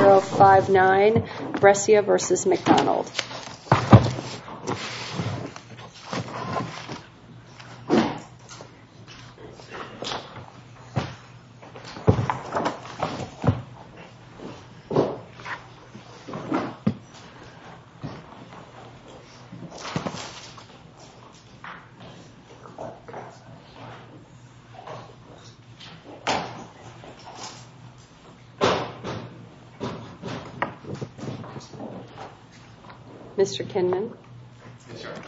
1059, Brescia versus McDonald. Mr. Kinman. Yes, sir.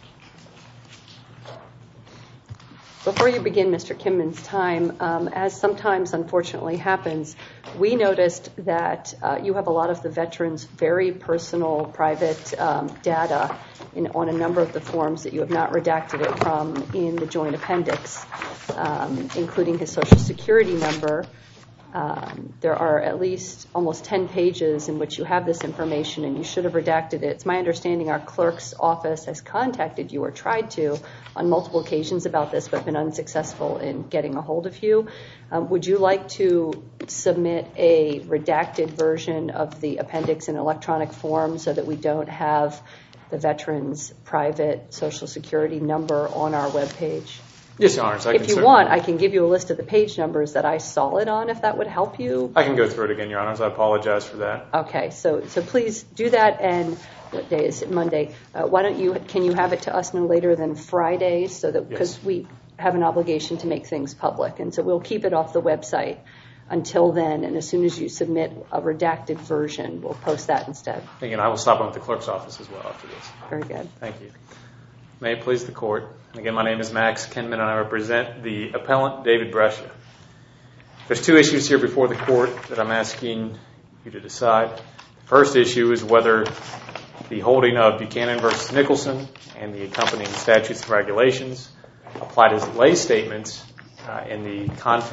Before you begin Mr. Kinman's time, as sometimes unfortunately happens, we noticed that you have a lot of the veterans' very personal, private data on a number of the forms that you have not redacted it from in the joint appendix, including his Social Security number. There are at least almost 10 pages in which you have this information, and you should have redacted it. It's my understanding our clerk's office has contacted you or tried to on multiple occasions about this, but been unsuccessful in getting a hold of you. Would you like to submit a redacted version of the appendix in electronic form so that we don't have the veteran's private Social Security number on our webpage? Yes, Your Honor. If you want, I can give you a list of the page numbers that I saw it on, if that would help you. I can go through it again, Your Honor. I apologize for that. Okay, so please do that. And what day is it? Monday. Can you have it to us no later than Friday, so that because we have an obligation to make things public, and so we'll keep it off the website until then. And as soon as you submit a redacted version, we'll post that instead. Again, I will stop at the clerk's office as well after this. Very good. Thank you. May it please the court. Again, my name is Max Kinman, and I represent the appellant, David Brescia. There's two issues here before the court that I'm asking you to decide. The first issue is whether the holding of Buchanan v. Nicholson and the accompanying statutes and regulations applied as lay statements in the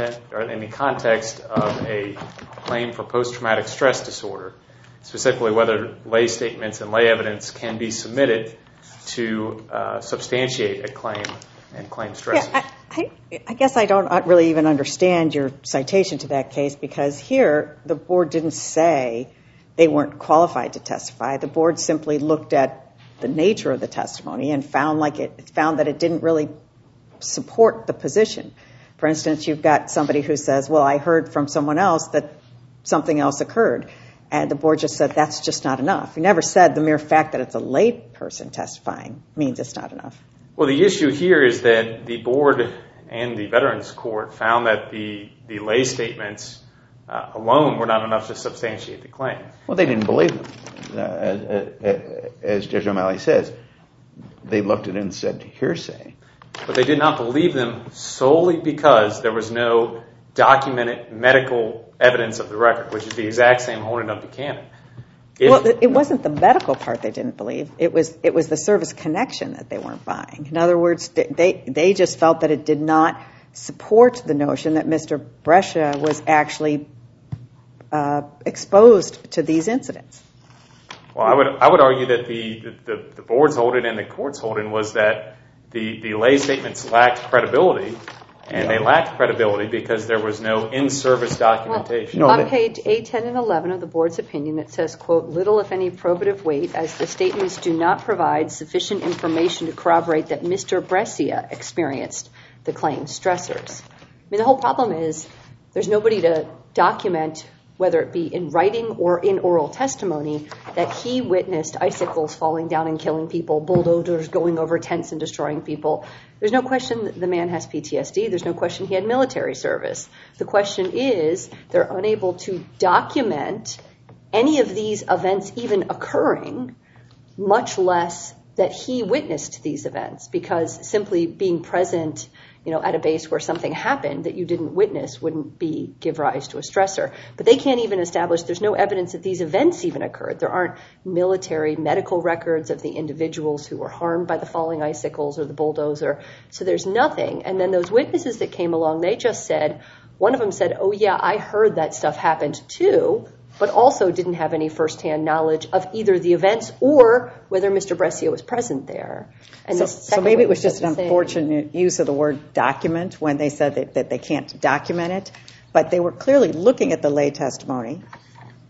context of a claim for post-traumatic stress disorder, specifically whether lay statements and lay evidence can be submitted to substantiate a claim and claim stress. Yeah, I guess I don't really even understand your citation to that case, because here the board didn't say they weren't qualified to testify. The board simply looked at the nature of the testimony and found that it didn't really support the position. For instance, you've got somebody who says, well, I heard from someone else that something else occurred. And the board just said that's just not enough. You never said the mere fact that it's a lay person testifying means it's not enough. Well, the issue here is that the board and the Veterans Court found that the lay statements alone were not enough to substantiate the claim. Well, they didn't believe them. As Judge O'Malley says, they looked at it and said hearsay. But they did not believe them solely because there was no documented medical evidence of the record, which is the exact same holding of Buchanan. Well, it wasn't the medical part they didn't believe. It was the service connection that they weren't buying. In other words, they just felt that it did not support the notion that Mr. Brescia was actually exposed to these incidents. Well, I would argue that the board's holding and the court's holding was that the lay statements lacked credibility, and they lacked credibility because there was no in-service documentation. Well, on page A10 and 11 of the board's opinion, it says, quote, little if any probative weight as the statements do not provide sufficient information to corroborate that Mr. Brescia experienced the claimed stressors. I mean, the whole problem is there's nobody to document, whether it be in writing or in oral testimony, that he witnessed icicles falling down and killing people, bulldozers going over tents and destroying people. There's no question that the man has PTSD. There's no question he had military service. The question is they're unable to document any of these events even occurring, much less that he witnessed these events, because simply being present, at a base where something happened that you didn't witness wouldn't give rise to a stressor. But they can't even establish, there's no evidence that these events even occurred. There aren't military medical records of the individuals who were harmed by the falling icicles or the bulldozer. So there's nothing. And then those witnesses that came along, they just said, one of them said, oh yeah, I heard that stuff happened too, but also didn't have any firsthand knowledge of either the events or whether Mr. Brescia was present there. And so maybe it was just an unfortunate use of the word document when they said that they can't document it, but they were clearly looking at the lay testimony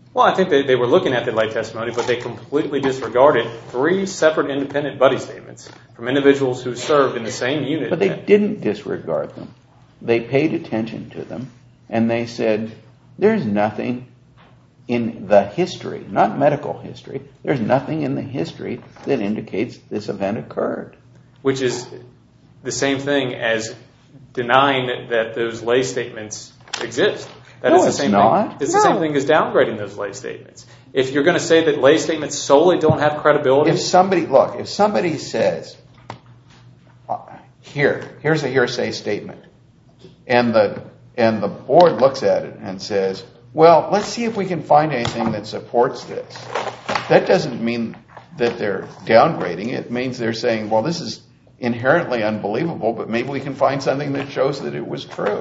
Well, I think they were looking at the lay testimony, but they completely disregarded 3 separate independent buddy statements from individuals who served in the same unit. But they didn't disregard them. They paid attention to them, and they said, there's nothing in the history, not medical history, there's nothing in the history that indicates this event occurred. Which is the same thing as denying that those lay statements exist. No, it's not. It's the same thing as downgrading those lay statements. If you're going to say that lay statements solely don't have credibility... If somebody says, here's a hearsay statement, and the board looks at it and says, well, let's see if we can find anything that supports this. That doesn't mean that they're downgrading. It means they're saying, well, this is inherently unbelievable, but maybe we can find something that shows that it was true.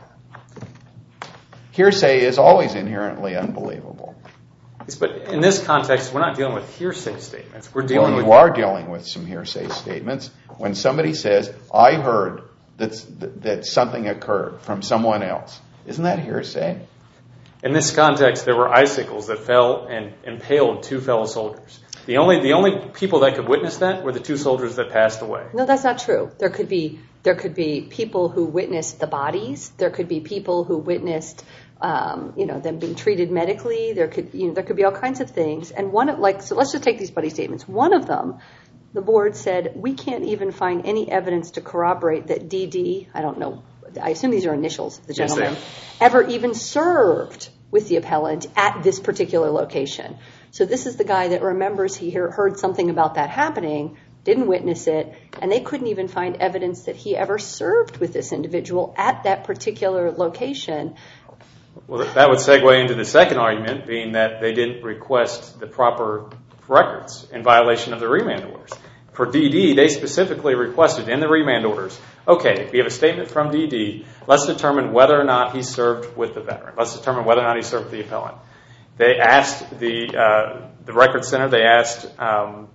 Hearsay is always inherently unbelievable. But in this context, we're not dealing with hearsay statements. You are dealing with some hearsay statements. When somebody says, I heard that something occurred from someone else, isn't that hearsay? In this context, there were icicles that fell and impaled 2 fellow soldiers. The only people that could witness that were the 2 soldiers that passed away. No, that's not true. There could be people who witnessed the bodies. There could be people who witnessed them being treated medically. There could be all kinds of things. And so let's just take these buddy statements. One of them, the board said, we can't even find any evidence to corroborate that DD, I don't know, I assume these are initials of the gentleman, yes, ever even served with the appellant at this particular location. So this is the guy that remembers he heard something about that happening, didn't witness it, and they couldn't even find evidence that he ever served with this individual at that particular location. Well, that would segue into the second argument, being that they didn't request the proper records in violation of the remand orders. For DD, they specifically requested in the remand orders, okay, we have a statement from DD, let's determine whether or not he served with the veteran. Let's determine whether or not he served with the appellant. They asked the Record Center, they asked the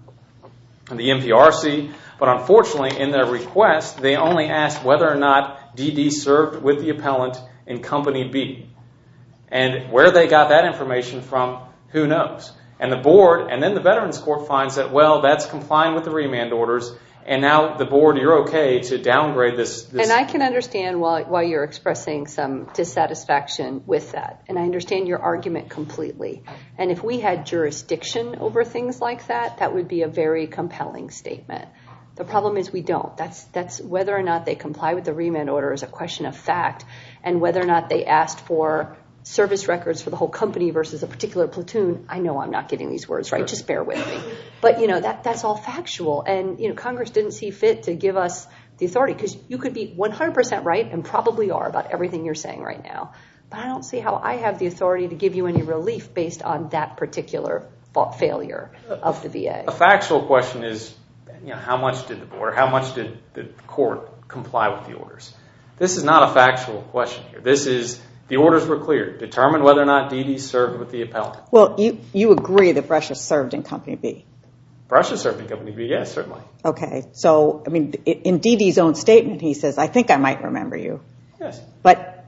NPRC, but unfortunately in their request, they only asked whether or not DD served with the appellant in Company B. And where they got that information from, who knows? And the board, and then the Veterans Court finds that, well, that's complying with the remand orders, and now the board, you're okay to downgrade this. And I can understand why you're expressing some dissatisfaction with that. And I understand your argument completely. And if we had jurisdiction over things like that, that would be a very compelling statement. The problem is we don't. That's whether or not they comply with the remand order is a question of fact, and whether or not they asked for service records for the whole company versus a particular platoon. I know I'm not getting these words right. Just bear with me. But, that's all factual. And, Congress didn't see fit to give us the authority, because you could be 100% right and probably are about everything you're saying right now. But I don't see how I have the authority to give you any relief based on that particular failure of the VA. A factual question is, how much did the board, how much did the court comply with the orders? This is not a factual question here. This is, the orders were clear. Determine whether or not DD served with the appellant. Well, you agree that Brescia served in Company B? Brescia served in Company B, yes, certainly. Okay. So, in DD's own statement, he says, I think I might remember you. Yes. But,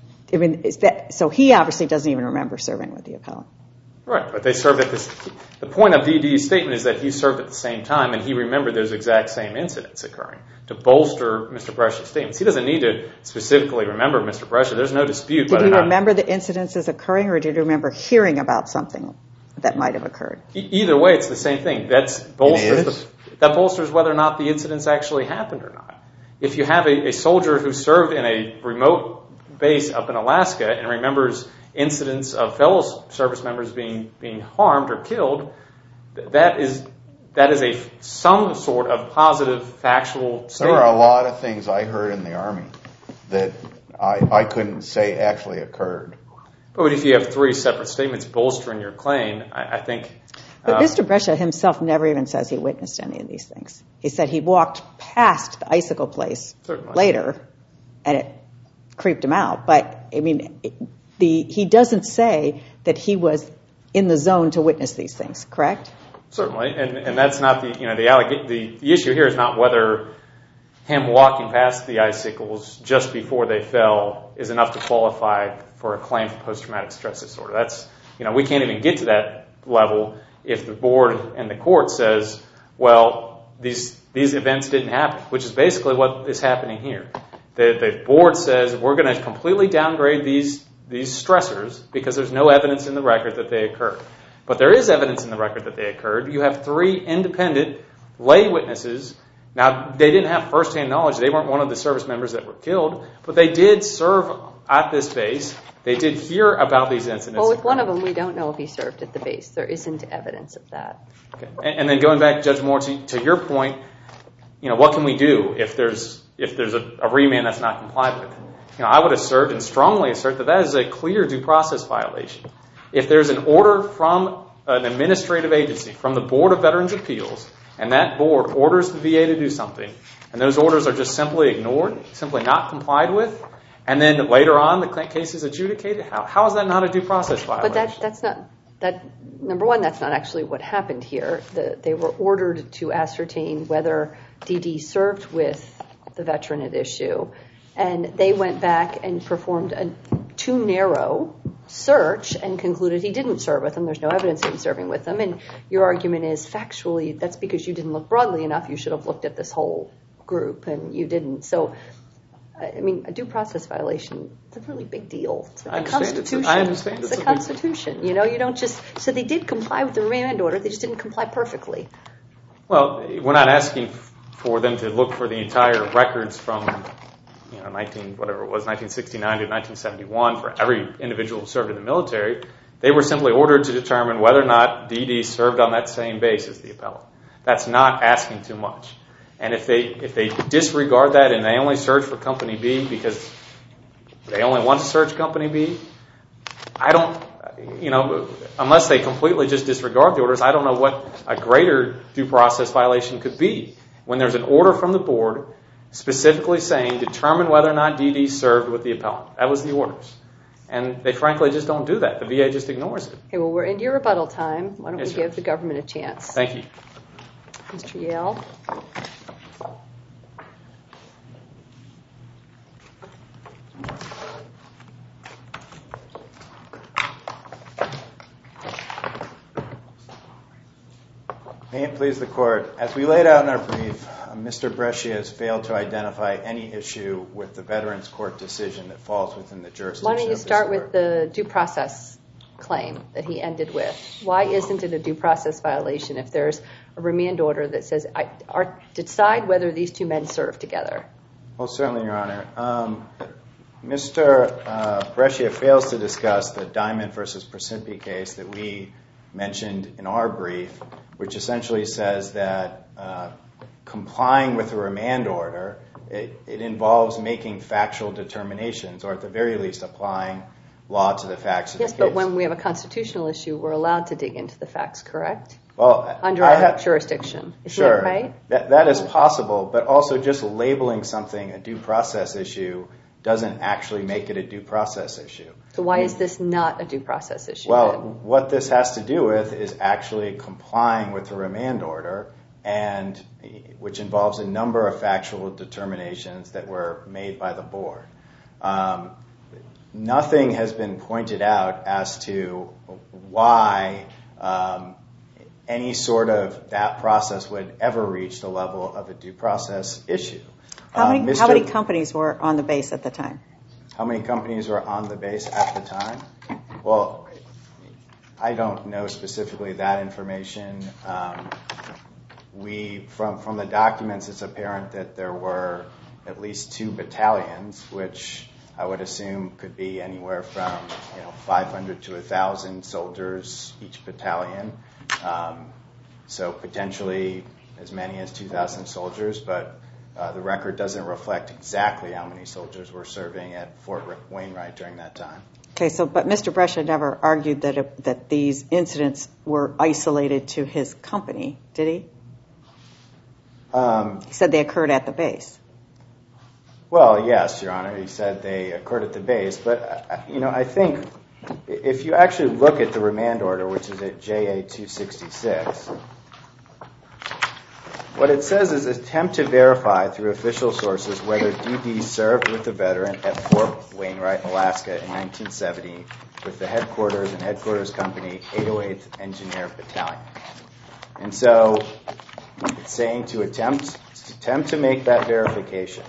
so he obviously doesn't even remember serving with the appellant. Right, but they served at this. The point of DD's statement is that he served at the same time, and he remembered those exact same incidents occurring to bolster Mr. Brescia's statements. He doesn't need to specifically remember Mr. Brescia. There's no dispute. Did he remember the incidences occurring, or did he remember hearing about something that might have occurred? Either way, it's the same thing. That bolsters whether or not the incidents actually happened or not. If you have a soldier who served in a remote base up in Alaska and remembers incidents of fellow service members being harmed or killed, that is some sort of positive factual statement. There are a lot of things I heard in the Army that I couldn't say actually occurred. But if you have 3 separate statements bolstering your claim, I think... But Mr. Brescia himself never even says he witnessed any of these things. He said he walked past the icicle place later, and it creeped him out. But, he doesn't say that he was in the zone to witness these things, correct? Certainly, and that's not the issue here is not whether him walking past the icicles just before they fell is enough to qualify for a claim for post-traumatic stress disorder. We can't even get to that level if the board and the court says, well, these events didn't happen, which is basically what is happening here. The board says we're going to completely downgrade these stressors because there's no evidence in the record that they occurred. But there is evidence in the record that they occurred. You have 3 independent lay witnesses. Now, they didn't have firsthand knowledge. They weren't one of the service members that were killed, but they did serve at this base. They did hear about these incidents. Well, with one of them, we don't know if he served at the base. There isn't evidence of that. Okay. And then going back, Judge Moore, to your point, what can we do if there's a remand that's not complied with? I would assert and strongly assert that is a clear due process violation. If there's an order from an administrative agency, from the Board of Veterans' Appeals, and that board orders the VA to do something, and those orders are just simply ignored, simply not complied with, and then later on the case is adjudicated, how is that not a due process violation? But that's not, number one, that's not actually what happened here. They were ordered to ascertain whether DD served with the veteran at issue, and they went back and performed a too narrow search and concluded he didn't serve with them. There's no evidence of him serving with them, and your argument is factually that's because you didn't look broadly enough. You should have looked at this whole group, and you didn't. So, I mean, a due process violation, it's a really big deal. It's like the Constitution. I understand. It's the Constitution. You don't just, so they did comply with the remand order, they just didn't comply perfectly. Well, we're not asking for them to look for the entire records from 1969 to 1971 for every individual who served in the military. They were simply ordered to determine whether or not DD served on that same base as the appellant. That's not asking too much. And if they disregard that and they only search for Company B because they only want to search Company B, unless they completely just disregard the orders, I don't know what a greater due process violation could be. When there's an order from the board specifically saying determine whether or not DD served with the appellant. That was the orders. And they frankly just don't do that. The VA just ignores it. Okay, well, we're into your rebuttal time. Why don't we give the government a chance? Thank you. Mr. Yale. May it please the Court. As we laid out in our brief, Mr. Brescia has failed to identify any issue with the Veterans Court decision that falls within the jurisdiction of this Court. Why don't you start with the due process claim that he ended with? Why isn't it a due process violation if there's a remand order that says decide whether these two men served together? Well, certainly, Your Honor. Mr. Brescia fails to discuss the Diamond v. Persimpi case that we mentioned in our brief, which essentially says that complying with a remand order, it involves making factual determinations, or at the very least applying law to the facts of the case. Yes, but when we have a constitutional issue, we're allowed to dig into the facts, correct? Well, under our jurisdiction. Isn't that right? That is possible, but also just labeling something a due process issue doesn't actually make it a due process issue. So why is this not a due process issue? Well, what this has to do with is actually complying with the remand order, and which involves a number of factual determinations that were made by the board. Nothing has been pointed out as to why any sort of that process would ever reach the level of a due process issue. How many companies were on the base at the time? How many companies were on the base at the time? Well, I don't know specifically that information. From the documents, it's apparent that there were at least 2 battalions, which I would assume could be anywhere from 500 to 1,000 soldiers each battalion. So potentially as many as 2,000 soldiers, but the record doesn't reflect exactly how many soldiers were serving at Fort Wainwright during that time. Okay, but Mr. Brescia never argued that these incidents were isolated to his company, did he? He said they occurred at the base. Well, yes, Your Honor, he said they occurred at the base, but I think if you actually look at the remand order, which is at JA 266, What it says is attempt to verify through official sources whether D.D. served with the veteran at Fort Wainwright, Alaska in 1970 with the headquarters and headquarters company 808th Engineer Battalion. And so it's saying to attempt to make that verification.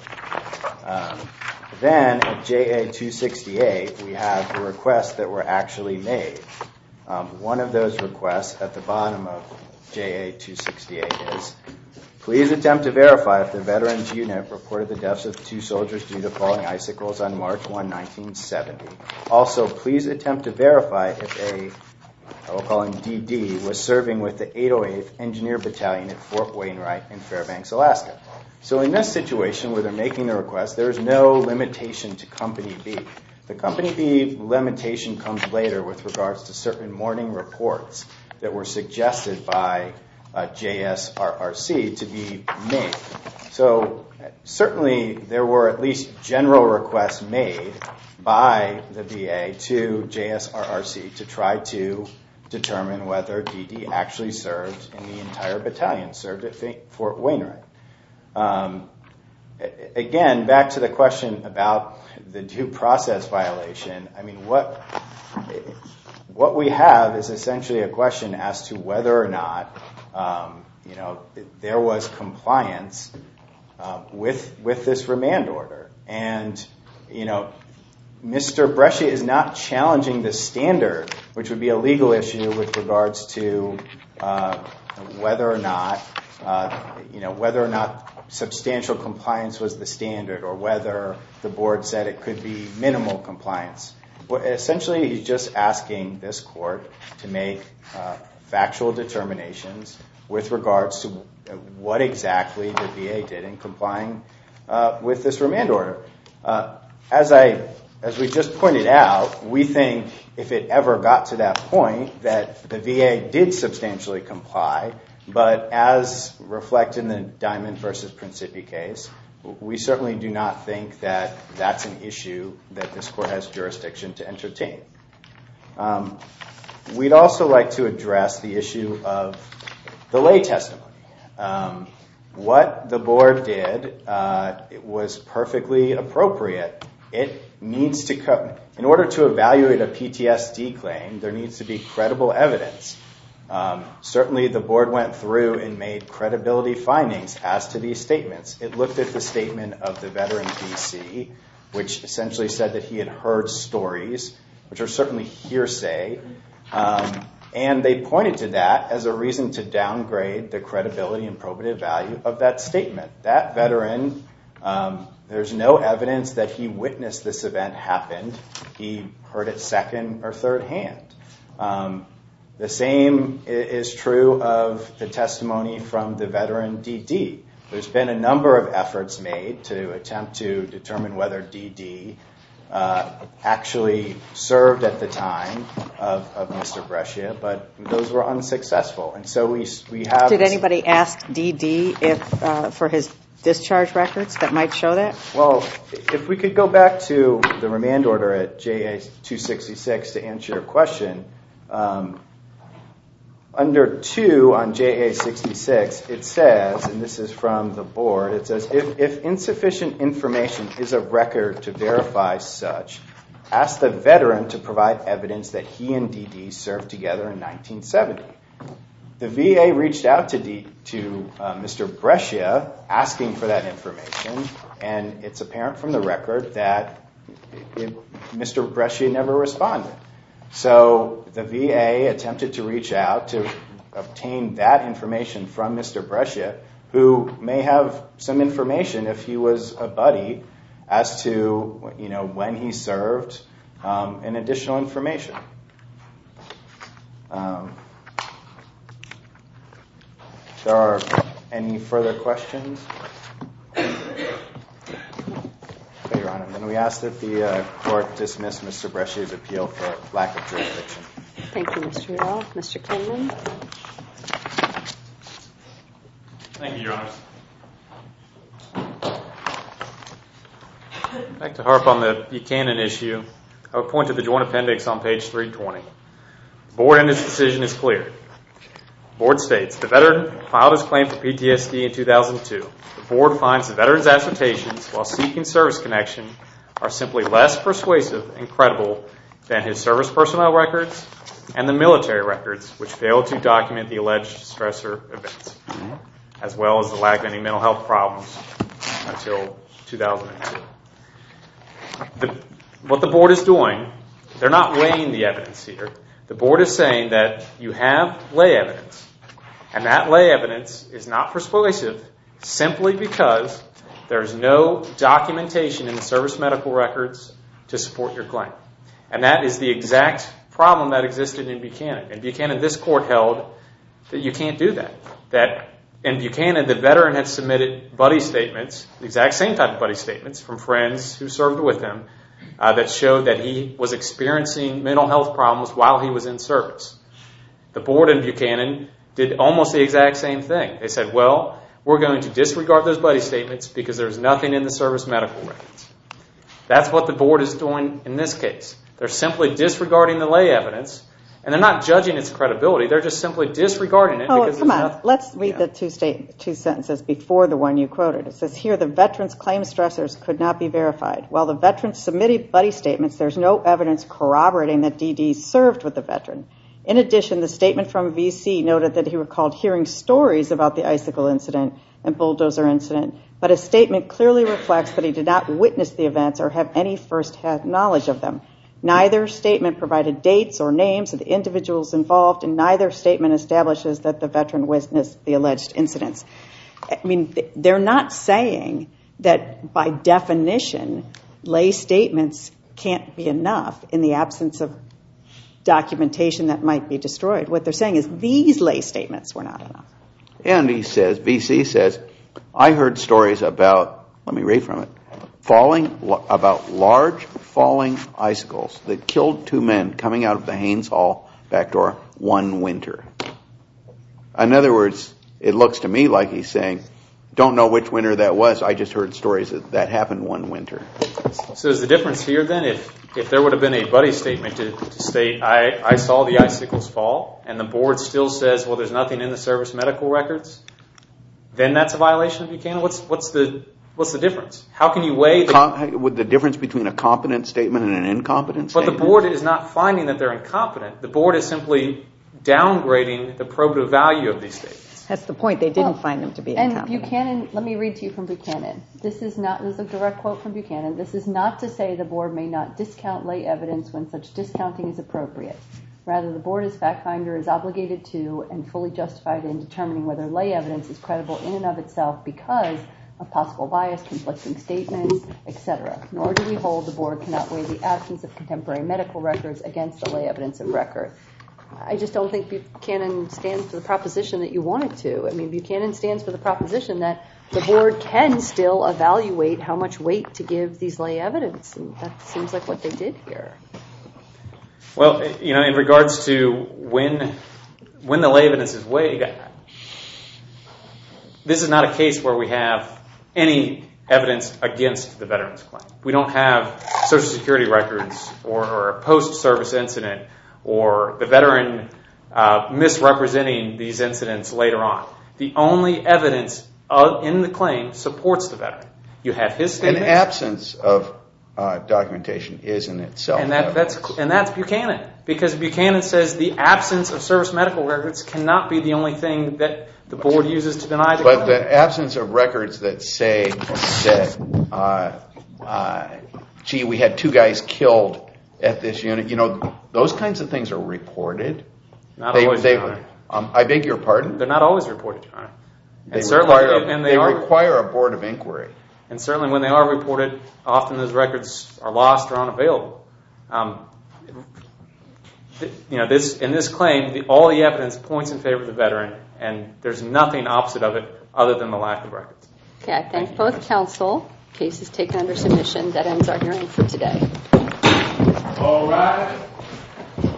Then at JA 268, we have the requests that were actually made. One of those requests at the bottom of JA 268 is, please attempt to verify if the veterans unit reported the deaths of 2 soldiers due to falling icicles on March 1, 1970. Also, please attempt to verify if I will call him DD, was serving with the 808th Engineer Battalion at Fort Wainwright in Fairbanks, Alaska. So in this situation where they're making the request, there is no limitation to Company B. The Company B limitation comes later with regards to certain morning reports that were suggested by JSRRC to be made. So certainly there were at least general requests made by the VA to JSRRC to try to determine whether DD actually served in the entire battalion, served at Fort Wainwright. Again, back to the question about the due process violation, I mean, what we have is essentially a question as to whether or not there was compliance with this remand order. And, Mr. Brescia is not challenging the standard, which would be a legal issue with regards to whether or not substantial compliance was the standard, or whether the board said it could be minimal compliance. Essentially, he's just asking this court to make factual determinations with regards to what exactly the VA did in complying with this remand order. As we just pointed out, we think if it ever got to that point that the VA did substantially comply, but as reflected in the Diamond versus Principi case, we certainly do not think that that's an issue that this court has jurisdiction to entertain. We'd also like to address the issue of the lay testimony. What the board did it was perfectly appropriate. It needs to in order to evaluate a PTSD claim, there needs to be credible evidence. Certainly the board went through and made credibility findings as to these statements. It looked at the statement of the veteran DC, which essentially said that he had heard stories, which are certainly hearsay, and they pointed to that as a reason to downgrade the credibility and probative value of that statement. That veteran, there's no evidence that he witnessed this event happen. He heard it second or third hand. The same is true of the testimony from the veteran DD. There's been a number of efforts made to attempt to determine whether DD actually served at the time of Mr. Brescia, but those were unsuccessful. And so we have... Did anybody ask DD for his discharge records that might show that? Well, if we could go back to the remand order at JA 266 to answer your question, under 2 on JA 66, it says, and this is from the board, it says, if insufficient information is of record to verify such, ask the veteran to provide evidence that he and DD served together in 1970. The VA reached out to Mr. Brescia asking for that information, and it's apparent from the record that Mr. Brescia never responded. So the VA attempted to reach out to obtain that information from Mr. Brescia, who may have some information if he was a buddy as to when he served, and additional information. If there are any further questions? Okay, Your Honor. Then we ask that the court dismiss Mr. Brescia's appeal for lack of jurisdiction. Thank you, Mr. Rell. Mr. Kinman? Thank you, Your Honor. I'd like to harp on the Buchanan issue. I would point to the joint appendix on page 320. The board in its decision is clear. The board states, the veteran filed his claim for PTSD in 2002. The board finds the veteran's assertions while seeking service connection are simply less persuasive and credible than his service personnel records and the military records, which failed to document the alleged stressor events, as well as the lack of any mental health problems until 2002. What the board is doing, they're not weighing the evidence here. The board is saying that you have lay evidence, and that lay evidence is not persuasive simply because there's no documentation in the service medical records to support your claim. And that is the exact problem that existed in Buchanan. In Buchanan, this court held that you can't do that. That in Buchanan, the veteran had submitted buddy statements, the exact same type of buddy statements from friends who served with him, that showed that he was experiencing mental health problems while he was in service. The board in Buchanan did almost the exact same thing. They said, well, we're going to disregard those buddy statements because there's nothing in the service medical records. That's what the board is doing in this case. They're simply disregarding the lay evidence, and they're not judging its credibility. They're just simply disregarding it. Oh, come on. Let's read the two sentences before the one you quoted. It says, here, the veteran's claim stressors could not be verified. While the veteran submitted buddy statements, there's no evidence corroborating that DD served with the veteran. In addition, the statement from VC noted that he recalled hearing stories about the icicle incident and bulldozer incident, but his statement clearly reflects that he did not witness the events or have any first-hand knowledge of them. Neither statement provided dates or names of the individuals involved, and neither statement establishes that the veteran witnessed the alleged incidents. I mean, they're not saying that by definition, lay statements can't be enough in the absence of documentation that might be destroyed. What they're saying is these lay statements were not enough. And he says, VC says, I heard stories about, let me read from it, about large falling icicles that killed 2 men coming out of the Haynes Hall back door one winter. In other words, it looks to me like he's saying, don't know which winter that was. I just heard stories that happened one winter. So is the difference here then, if there would have been a buddy statement to state, I saw the icicles fall, and the board still says, well, there's nothing in the service medical records, then that's a violation of Buchanan? What's the difference? How can you weigh with the difference between a competent statement and an incompetent statement? But the board is not finding that they're incompetent. The board is simply downgrading the probative value of these statements. That's the point. They didn't find them to be incompetent. And Buchanan, let me read to you from Buchanan. This is a direct quote from Buchanan. This is not to say the board may not discount lay evidence when such discounting is appropriate. Rather, the board as fact finder is obligated to and fully justified in determining whether lay evidence is credible in and of itself because of possible bias, conflicting statements, etc. Nor do we hold the board cannot weigh the absence of contemporary medical records against the lay evidence of record. I just don't think Buchanan stands for the proposition that you want it to. I mean, Buchanan stands for the proposition that the board can still evaluate how much weight to give these lay evidence, and that seems like what they did here. Well, in regards to when the lay evidence is weighed, this is not a case where we have any evidence against the veteran's claim. We don't have Social Security records or a post-service incident or the veteran misrepresenting these incidents later on. The only evidence in the claim supports the veteran. You have his statement. An absence of documentation is in itself. And that's Buchanan. Because Buchanan says the absence of service medical records cannot be the only thing that the board uses to deny the claim. But the absence of records that say that, we had 2 guys killed at this unit, those kinds of things are reported. Not always, Your Honor. I beg your pardon? They're not always reported, Your Honor. They require a board of inquiry. And certainly when they are reported, often those records are lost or unavailable. In this claim, all the evidence points in favor of the veteran, and there's nothing opposite of it other than the lack of records. Okay, I thank both counsel. Case is taken under submission. That ends our hearing for today. All right.